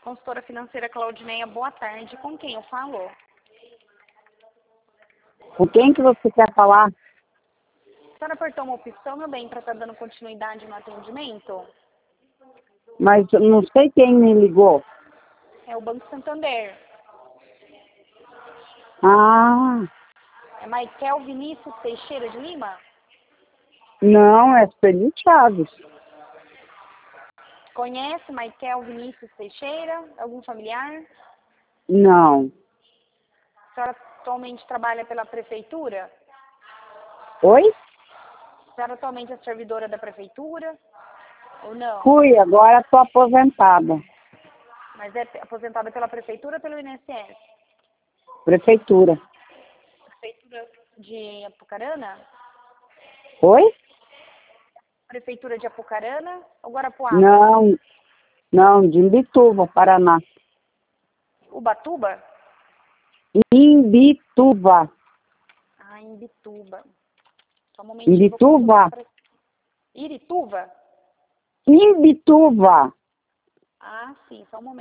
Consultora financeira Claudineia, boa tarde. Com quem eu falo? Com quem que você quer falar? A senhora apertou uma opção, meu bem, para estar dando continuidade no atendimento? Mas eu não sei quem me ligou. É o Banco Santander. Ah, É Maikel Vinícius Teixeira de Lima? não, é Sueli Chaves. Conhece Maikel Vinícius Teixeira? Algum familiar? Não. A senhora atualmente trabalha pela prefeitura? Oi? A senhora atualmente é servidora da prefeitura? Ou não? Fui, agora estou aposentada. Mas é aposentada pela prefeitura ou pelo INSS? Prefeitura. Prefeitura de Apucarana? Oi? Prefeitura de Apucarana ou Guarapuava? Não, não, de Imbituva, Paraná. Ubatuba? Imbituva. Ah, Imbituba. Só um momentinho. Imbituva? Irituva? Imbituva. Ah, sim, só um momento.